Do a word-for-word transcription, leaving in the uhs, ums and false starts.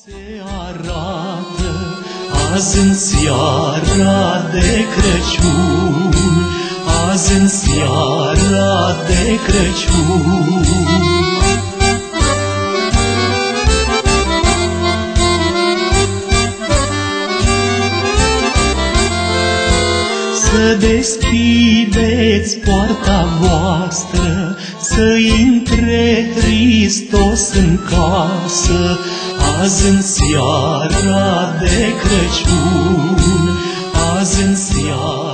Se arată azi în seara de Crăciun, azi în seara de Crăciun. Să deschideți poarta voastră, să intre Hristos în casă, azi în seara de Crăciun, azi în seara